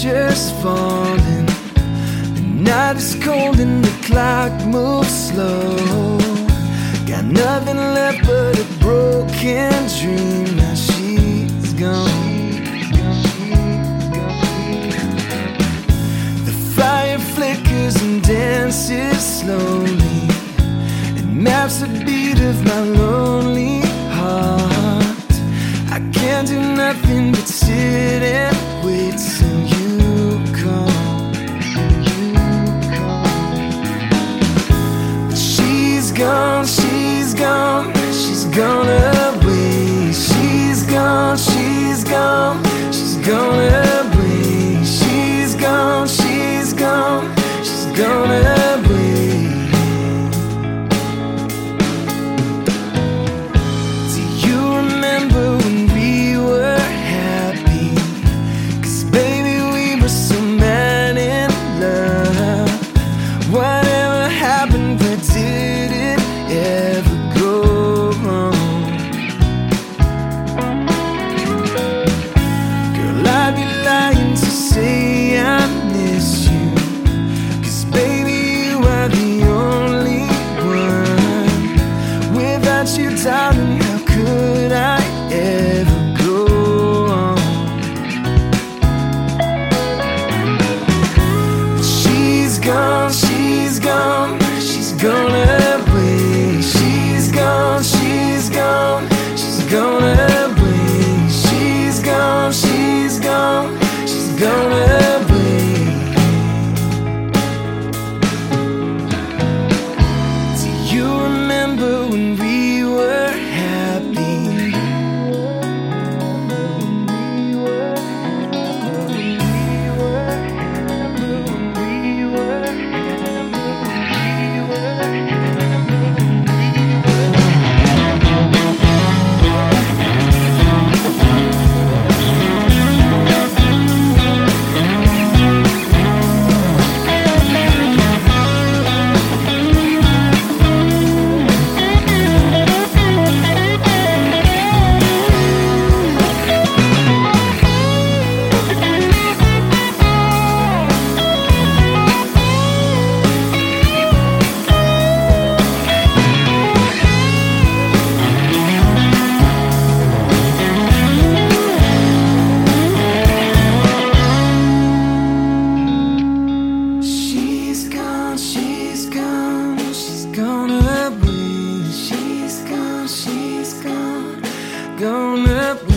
just falling. The night is cold and the clock moves slow. Got nothing left but a broken dream. Now she's gone. The fire flickers and dances slowly. It maps the beat of my lonely heart. I can't do nothing but sit and wait till you come. But she's gone, she's gone, she's gone away. She's gone, she's gone, she's gone away. She's gone, she's gone, she's gone away. Do you remember when we were happy? 'Cause baby, we were so mad in love. Whatever happened, where did it ever go wrong? Girl, I'd be lying to say I miss you. 'Cause baby, you are the only one. Without you, darling, how could I ever go on? She's gone, she's gone, she's gone away. She's gone, she's gone, she's gone away. She's gone, she's gone, she's gone away. Do you remember when we were happy? She's gone, she's gone, she's gone away. She's gone, she's gone, gone away.